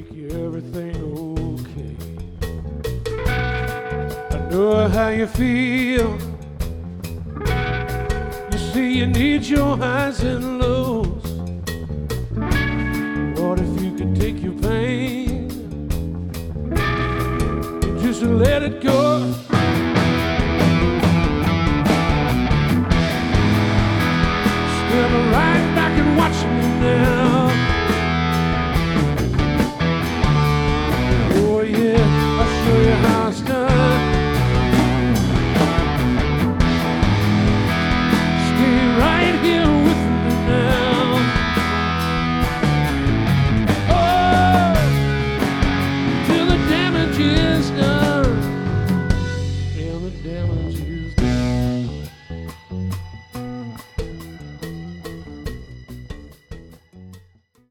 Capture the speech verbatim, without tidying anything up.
make everything okay. I know how you feel. You see, you need your highs and lows. What if you could take your pain and just let it go? Stand right back and watch me now.